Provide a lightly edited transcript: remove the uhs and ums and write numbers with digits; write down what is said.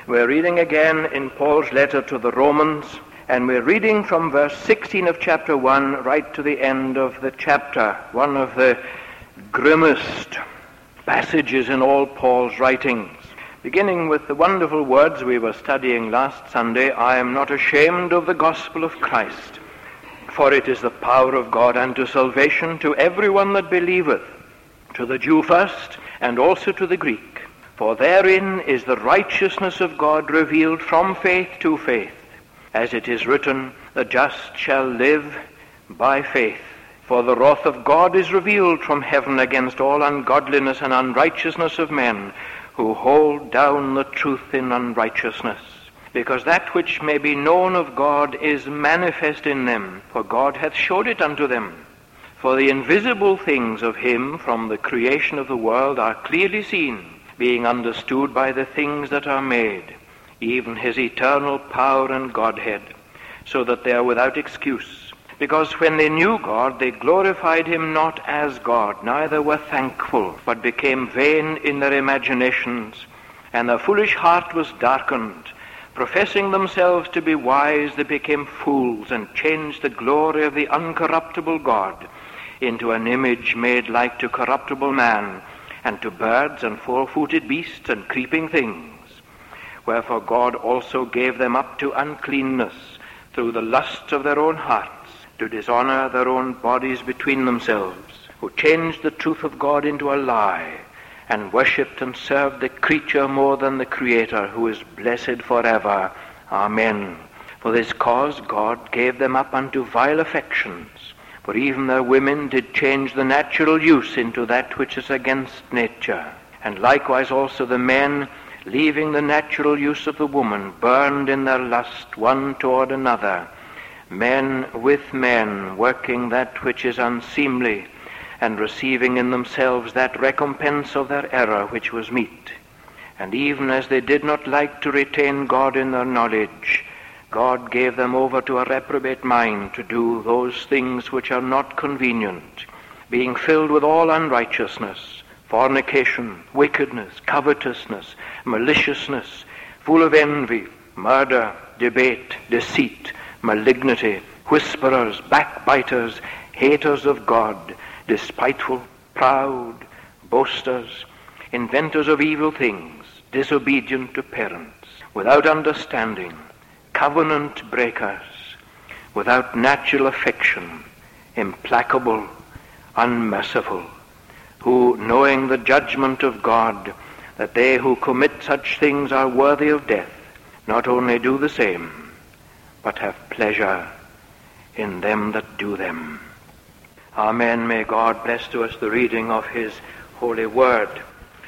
We're reading again in Paul's letter to the Romans, and we're reading from verse 16 of chapter 1 right to the end of the chapter, one of the grimmest passages in all Paul's writings. Beginning with the wonderful words we were studying last Sunday, I am not ashamed of the gospel of Christ, for it is the power of God unto salvation to everyone that believeth, to the Jew first, and also to the Greek. For therein is the righteousness of God revealed from faith to faith, as it is written, the just shall live by faith. For the wrath of God is revealed from heaven against all ungodliness and unrighteousness of men, who hold down the truth in unrighteousness. Because that which may be known of God is manifest in them, for God hath showed it unto them. For the invisible things of him from the creation of the world are clearly seen, being understood by the things that are made, even his eternal power and Godhead, so that they are without excuse. Because when they knew God, they glorified him not as God, neither were thankful, but became vain in their imaginations, and their foolish heart was darkened. Professing themselves to be wise, they became fools, and changed the glory of the uncorruptible God into an image made like to corruptible man, and to birds and four-footed beasts and creeping things. Wherefore God also gave them up to uncleanness through the lusts of their own hearts, to dishonor their own bodies between themselves, who changed the truth of God into a lie, and worshipped and served the creature more than the Creator, who is blessed forever. Amen. For this cause God gave them up unto vile affections, for even their women did change the natural use into that which is against nature. And likewise also the men, leaving the natural use of the woman, burned in their lust one toward another, men with men, working that which is unseemly, and receiving in themselves that recompense of their error which was meet. And even as they did not like to retain God in their knowledge, God gave them over to a reprobate mind to do those things which are not convenient, being filled with all unrighteousness, fornication, wickedness, covetousness, maliciousness, full of envy, murder, debate, deceit, malignity, whisperers, backbiters, haters of God, despiteful, proud, boasters, inventors of evil things, disobedient to parents, without understanding, covenant breakers, without natural affection, implacable, unmerciful, who, knowing the judgment of God, that they who commit such things are worthy of death, not only do the same, but have pleasure in them that do them. Amen. May God bless to us the reading of his holy word.